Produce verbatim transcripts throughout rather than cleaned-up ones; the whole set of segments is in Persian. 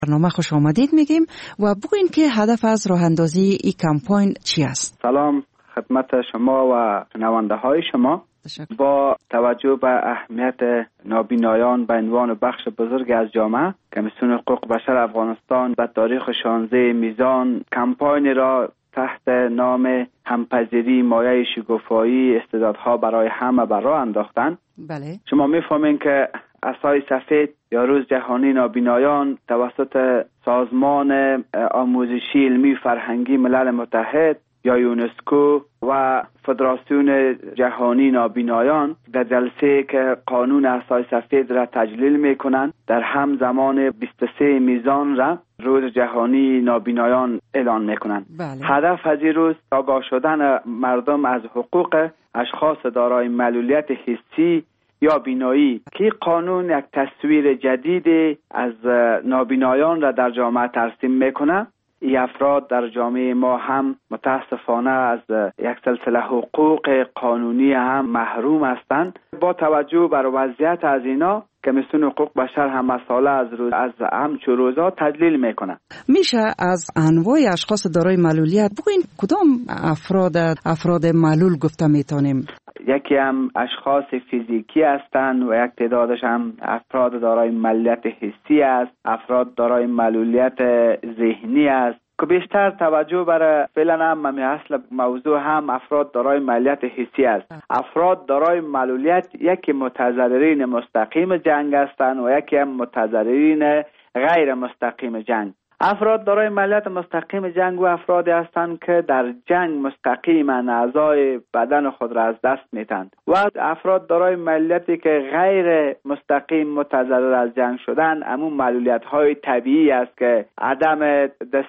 برنامه خوش آمدید میگیم و بگوین که هدف از راه اندازی این کمپاین چی است؟ سلام خدمت شما و شنونده های شما. تشکر. با توجه به اهمیت نابینایان به عنوان بخش بزرگ از جامعه، کمیسیون حقوق بشر افغانستان به تاریخ شانزده میزان کمپاین را تحت نام همپذیری مایه شکوفایی استعدادها برای همه بر راه انداختند. بله. شما میفهمین که عصای سفید یا روز جهانی نابینایان توسط سازمان آموزشی علمی فرهنگی ملل متحد یا یونسکو و فدراسیون جهانی نابینایان در جلسه که قانون عصای سفید را تجلیل میکنند در همزمان بیست و سه میزان را روز جهانی نابینایان اعلان میکنند. بله. هدف از این روز آگاه شدن مردم از حقوق اشخاص دارای معلولیت حسی یا بینایی که قانون یک تصویر جدید از نابینایان را در جامعه ترسیم میکنه. این افراد در جامعه ما هم متاسفانه از یک سلسله حقوق قانونی هم محروم هستند. با توجه بر وضعیت از اینا کمیسیون حقوق بشر هم مسائل از روز از همچو روزا تدلیل میکنه. میشه از انواع اشخاص دارای معلولیت بگوین کدام افراد افراد معلول گفته میتونیم؟ یکی هم اشخاص فیزیکی هستند و یک تعدادش هم افراد دارای معلولیت حسی است، افراد دارای معلولیت ذهنی است که بیشتر توجه برای فعلا هم همین اصل موضوع هم افراد دارای معلولیت حسی است. افراد دارای معلولیت یکی متضررین مستقیم جنگ هستند و یکی هم متضررین غیر مستقیم جنگ. افراد دارای معلولیت مستقیم جنگ و افرادی هستند که در جنگ مستقیما اعضای بدن خود را از دست میتند و افراد دارای معلولیتی که غیر مستقیم متضرر از جنگ شدن همون معلولیت های طبیعی است که عدم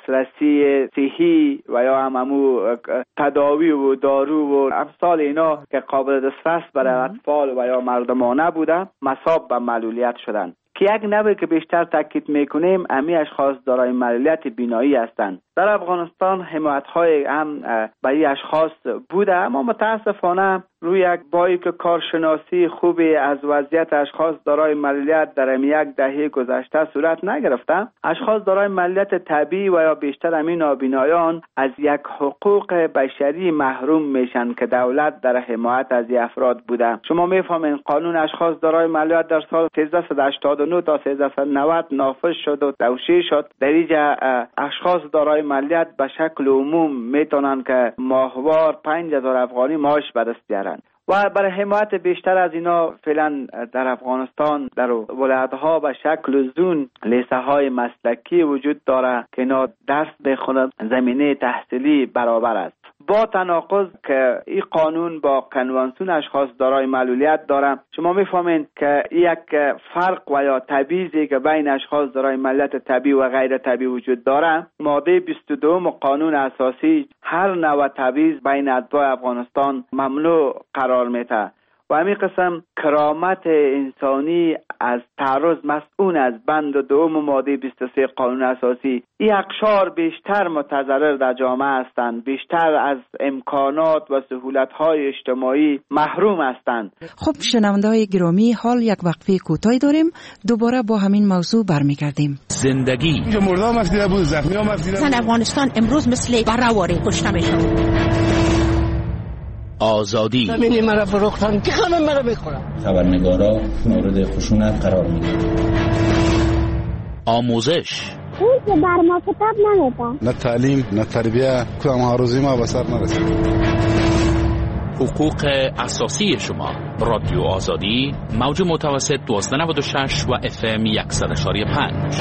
دسترسی صحی و یا هم همون تداوی و دارو و امثال اینا که قابل دسترس برای اطفال و یا مردمانه بوده مساب به معلولیت شدن. که یک نوعی که بیشتر تاکید میکنیم امی اشخاص دارای معلولیت بینایی هستند. در افغانستان حمایت‌های هم برای اشخاص بوده، اما متاسفانه روی یک بایی که کارشناسی خوبی از وضعیت اشخاص دارای معلولیت در یک دهه گذشته صورت نگرفته. اشخاص دارای معلولیت طبیعی و یا بیشتر همین نابینایان از یک حقوق بشری محروم میشن که دولت در حمایت از این افراد بوده. شما میفهمین قانون اشخاص دارای معلولیت در سال سیزده هشتاد و نه تا سیزده نود نافذ شد و توشیح شد. در اینجا اشخاص دارای معلولیت به شکل عموم میتونن که ماهوار پنج هزار افغانی معاش به دست بیارن و برای حمایت بیشتر از اینا فعلا در افغانستان در ولایت‌ها به شکل زون لیسه های مسلکی وجود داره که اینا درس بخونند، زمینه تحصیلی برابر است. با تناقض که این قانون با کنوانسیون اشخاص دارای معلولیت داره، شما میفهمین که یک فرق و یا تبعیضی که بین اشخاص دارای معلولیت طبیعی و غیر طبیعی وجود داره، ماده بیست و دو قانون اساسی هر نوع تبعیض بین اتباع افغانستان ممنوع قرار میده و همین قسم کرامت انسانی از تعرض مسئول از بند دوم ماده بیست و سه قانون اساسی. این اقشار بیشتر متضرر در جامعه هستند، بیشتر از امکانات و سهولت‌های اجتماعی محروم هستند. خب شنونده‌های گرامی، حال یک وقفه کوتاهی داریم، دوباره با همین موضوع برمیگردیم. زندگی مردم مفیده بود، زخمی ها مفیده بود. افغانستان امروز مثل بره‌واره کشته میشه. آزادی زمینی مرا فروختن که همه مرا میخورن. خبرنگارا مورد خشونت قرار میدن. آموزش اون که بر ما کتاب نمیدن. نه تعلیم نه تربیه کدام هاروزی ما به سر نرسید. حقوق اساسی شما. رادیو آزادی موج متوسط دوازده نود و شش و اف ام صد و پنج.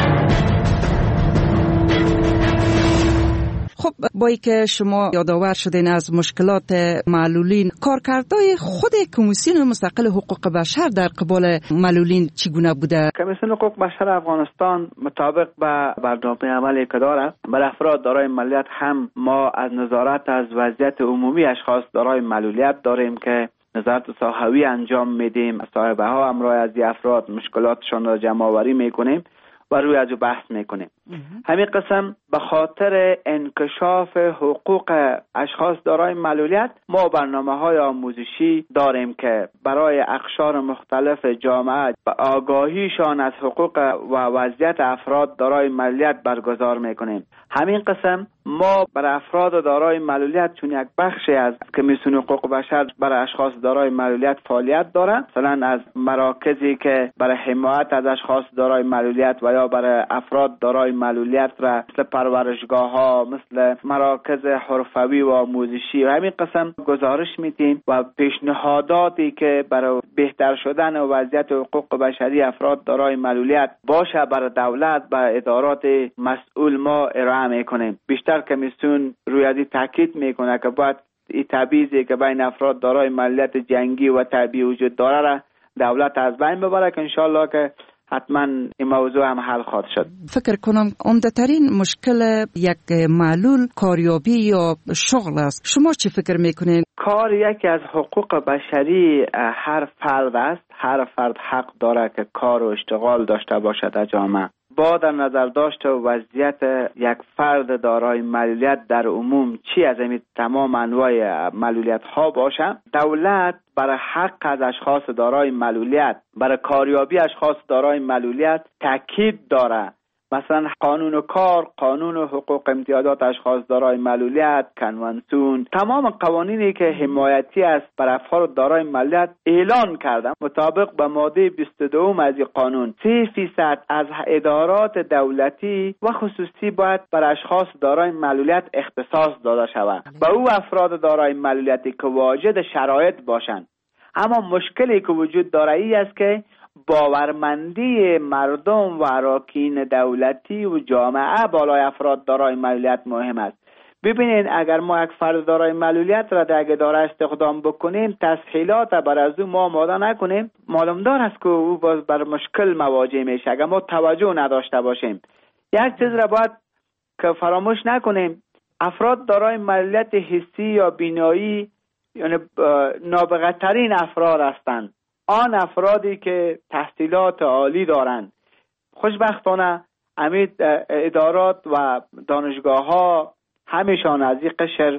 خب با ای که شما یادآور شدین از مشکلات معلولین، کارکردهای خود کمیسیون مستقل حقوق بشر در قبال معلولین چگونه بوده؟ کمیسیون حقوق بشر افغانستان مطابق به برنامه عملی که داره بر افراد دارای معلولیت هم ما از نظارت از وضعیت عمومی اشخاص دارای معلولیت داریم که نظارت ساحوی انجام میدیم. صاحبه ها همراه از افراد مشکلاتشان را جمع آوری میکنیم و روی از او بحث میکنیم. همین قسم به خاطر انکشاف حقوق اشخاص دارای معلولیت ما برنامه‌های آموزشی داریم که برای اقشار مختلف جامعه به آگاهیشان از حقوق و وضعیت افراد دارای معلولیت برگزار میکنیم. همین قسم ما برای افراد دارای معلولیت چون یک بخشی از کمیسیون حقوق بشر برای اشخاص دارای معلولیت فعالیت دارند، مثلا از مراکزی که برای حمایت از اشخاص دارای معلولیت و یا برای افراد دارای معلولیت را مثل پرورشگاه ها، مثل مراکز حرفوی و آموزشی و همین قسم گزارش میدیم و پیشنهاداتی که برای بهتر شدن وضعیت حقوق بشری افراد دارای معلولیت باشه برای دولت و ادارات مسئول ما ارائه میکنیم. بیشتر کمیسیون روی از تاکید میکنه که باید این تبعیضی که بین افراد دارای معلولیت جنگی و طبیعی وجود داره را دولت از بین ببره که انشالله که حتما این موضوع هم حل خواهد شد. فکر کنم عمده ترین مشکل یک معلول کاریابی یا شغل است. شما چی فکر میکنین؟ کار یکی از حقوق بشری هر فرد است. هر فرد حق داره که کار و اشتغال داشته باشد در جامعه. با در نظر داشته وضعیت یک فرد دارای معلولیت در عموم چی از این تمام انواع معلولیت ها باشه، دولت برای حق از اشخاص دارای معلولیت، برای کاریابی اشخاص دارای معلولیت تاکید داره. مثلا قانون کار، قانون حقوق امتیازات اشخاص دارای معلولیت، کنوانسیون، تمام قوانینی که حمایتی است بر افراد دارای معلولیت اعلان کردن. مطابق به ماده بیست و دو از این قانون سه فیصد از ادارات دولتی و خصوصی باید بر اشخاص دارای معلولیت اختصاص داده شود. به او افراد دارای معلولیتی که واجد شرایط باشند. اما مشکلی که وجود داره ای است که باورمندی مردم و اراکین دولتی و جامعه بالای افراد دارای معلولیت مهم است. ببینید اگر ما یک فرد دارای معلولیت را در اداره استخدام بکنیم، تسهیلات بر از او ما آماده نکنیم، معلوم دار است که او باز بر مشکل مواجه میشه اگر ما توجه نداشته باشیم. یک چیز را باید که فراموش نکنیم، افراد دارای معلولیت حسی یا بینایی یعنی نابغه‌ترین افراد هستند. آن افرادی که تحصیلات عالی دارند. خوشبختانه امید ادارات و دانشگاه ها همیشان از این قشر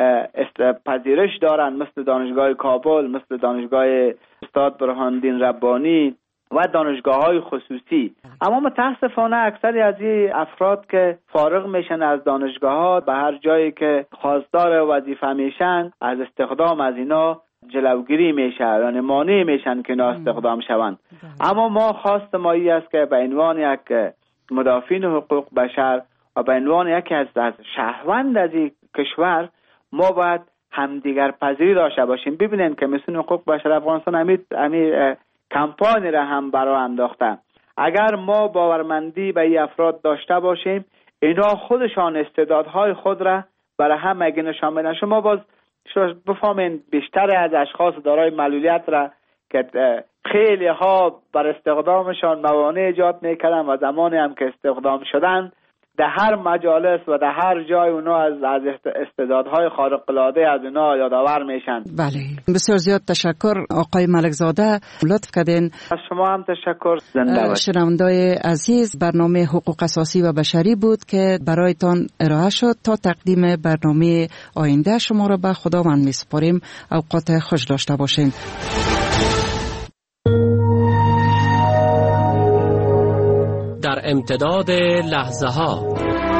پذیرش دارند، مثل دانشگاه کابل، مثل دانشگاه استاد برهان‌الدین ربانی و دانشگاه های خصوصی. اما متاسفانه اکثری از این افراد که فارغ میشن از دانشگاه ها به هر جایی که خواستار وظیفه میشن از استخدام از اینا جلوگیری میشه، یعنی مانع میشن که اینا استخدام شوند. اما ما خواست ما ای است که به عنوان یک مدافعین حقوق بشر و به عنوان یکی از شهروند از این کشور ما باید همدیگر پذیری داشته باشیم. ببینید که کمیسیون حقوق بشر افغانستان امید امید کمپانی را هم برای انداخته. اگر ما باورمندی به این افراد داشته باشیم، اینا خودشان استعدادهای خود را برای هم اگه نشان بدن. شما باز بفهمین بیشتر از اشخاص دارای معلولیت را که خیلی ها بر استخدامشان موانع ایجاد میکردن و زمانی هم که استخدام شدن در هر مجالس و در هر جای اونا از از استعدادهای خارق العاده از اونا یادآور میشن. بله، بسیار زیاد تشکر آقای ملکزاده، لطف کردین. از شما هم تشکر. زنده باشید. شنوندای عزیز، برنامه حقوق اساسی و بشری بود که برایتان ارائه شد. تا تقدیم برنامه آینده شما را به خداوند میسپاریم. اوقات خوش داشته باشین. در امتداد لحظه ها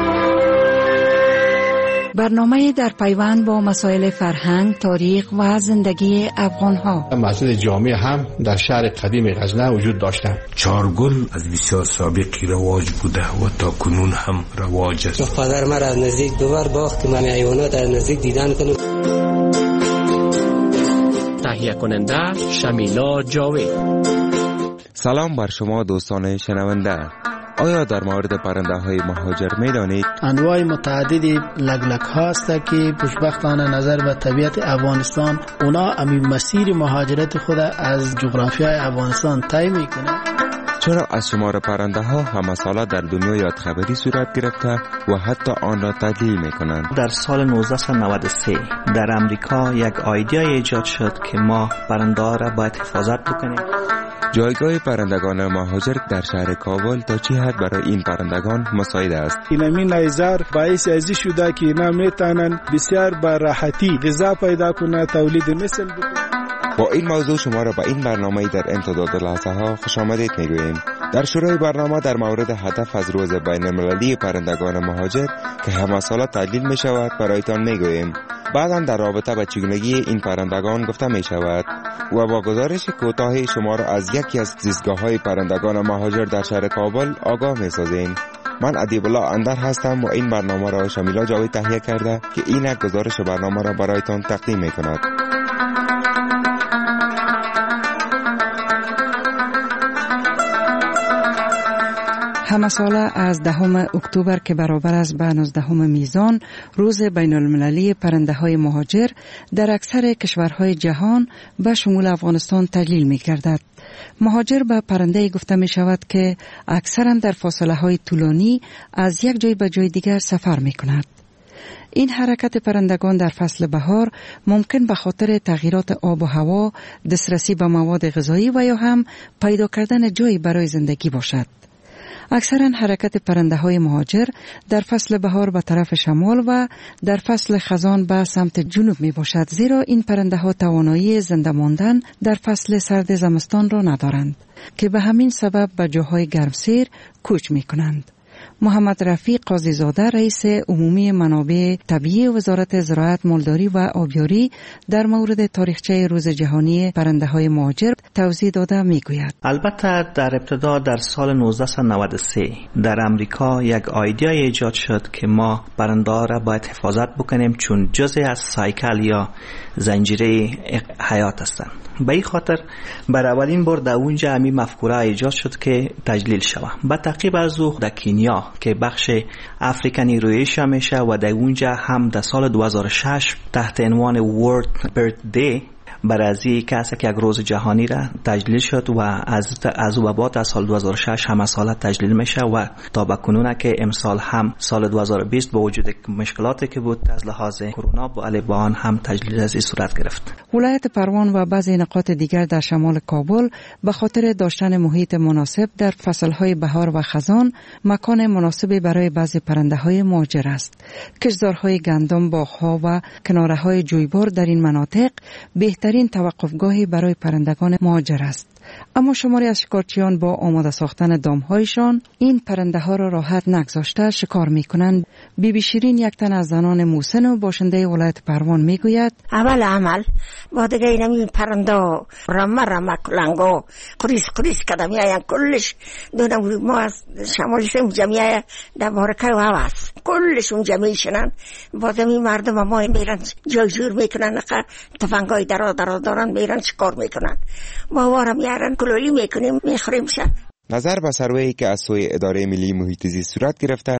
برنامه در پیوند با مسائل فرهنگ، تاریخ و زندگی افغان ها. مسجد جامع هم در شهر قدیم غزنه وجود داشتند. چارگل از بسیار سابقی رواج بوده و تا کنون هم رواج است. پدر من از نزدیک دوبار باخت من حیوانات از نزدیک دیدن کنم. تهیه کننده شمیلا جاوید. سلام بر شما دوستان شنونده. آیا در مورد پرنده های مهاجر می دانید؟ انواع متعددی لگلک هاست که خوشبختانه نظر به طبیعت افغانستان اونا امی مسیر مهاجرت خود از جغرافیای افغانستان طی میکنه. چرا از شمار پرنده ها همه ساله در دنیا یادخبری صورت گرفته و حتی آن را تدلیل میکنند؟ در سال نوزده نود و سه در امریکا یک ایده ایجاد شد که ما پرنده ها را باید حفاظت بکنیم. جایگاه پرندگان مهاجر در شهر کابل تا چه حد برای این پرندگان مساعد است؟ اینمی نیزار باعث ازی شده که اینا میتونن بسیار با راحتی غذا پیدا کنه، تولید مثل بکنه. با این موضوع شما را به این برنامه در امتداد لحظه ها خوش آمدید میگوییم. در شروع برنامه در مورد هدف از روز بین المللی پرندگان مهاجر که همه ساله تجلیل می شود برایتان میگوییم. بعداً در رابطه با چگونگی این پرندگان گفته می شود و با گزارش کوتاه شما را از یکی از زیستگاه های پرندگان مهاجر در شهر کابل آگاه می سازیم. من ادیب الله اندر هستم و این برنامه را شمیلا جاوید تهیه کرده که این گزارش برنامه را برایتان تقدیم می کند. همه ساله از دهم اکتبر که برابر است به نوزدهم میزان روز بین المللی پرنده های مهاجر در اکثر کشورهای جهان به شمول افغانستان تجلیل می گردد. مهاجر به پرنده گفته می شود که اکثرا در فاصله های طولانی از یک جای به جای دیگر سفر می کند. این حرکت پرندگان در فصل بهار ممکن به خاطر تغییرات آب و هوا، دسترسی به مواد غذایی و یا هم پیدا کردن جایی برای زندگی باشد. اکثرا حرکت پرنده های مهاجر در فصل بهار به طرف شمال و در فصل خزان به سمت جنوب می باشد، زیرا این پرنده ها توانایی زنده ماندن در فصل سرد زمستان را ندارند که به همین سبب به جاهای گرمسیر کوچ می کنند. محمد رفیق قاضی زاده رئیس عمومی منابع طبیعی وزارت زراعت، مالداری و آبیاری در مورد تاریخچه روز جهانی پرنده های مهاجر توضیح داده میگوید. البته در ابتدا در سال نوزده نود و سه در امریکا یک ایده ایجاد شد که ما پرنده ها را باید حفاظت بکنیم چون جزء از سایکل یا زنجیره حیات هستند. به این خاطر بر اولین بار در اونجا همین مفکوره ایجاد شد که تجلیل شود. با تعقیب از او در کنیا که بخش افریقی رویش میشه و در اونجا هم در سال دو هزار و شش تحت عنوان World Bird Day برای کسی که یک روز جهانی را تجلیل شد و از از او بعد از سال دو هزار و شش هم سال تجلیل میشه و تا به کنون که امسال هم سال دو هزار و بیست با وجود مشکلاتی که بود از لحاظ کرونا با علیه آن هم تجلیل از این صورت گرفت. ولایت پروان و بعضی نقاط دیگر در شمال کابل به خاطر داشتن محیط مناسب در فصلهای بهار و خزان مکان مناسبی برای بعضی پرنده‌های مهاجر است. کشتزارهای گندم، باغ‌ها و کناره‌های جویبار در این مناطق بهتر این توقفگاهی برای پرندگان مهاجر است. اما شماری از شکارچیان با آماده ساختن دامهایشان این پرنده ها را راحت نگذاشته شکار می کنند. بی بی شیرین یک تن از زنان موسن و باشنده ولایت پروان می گوید اول عمل با دیگه این پرنده رمه رمه کلنگو قریس قریس کده می آین کلش دونم ما از شمالی سیم جمعیه در بارکه و هواست کلش اون جمعی شنن با زمین مردم ما میرن جای جور میکنن تفنگای درا درا دارن میرن شکار میکنن با وارم یارن کلولی میکنیم میخوریم شد. نظر به سروی که از سوی اداره ملی محیط زیست صورت گرفته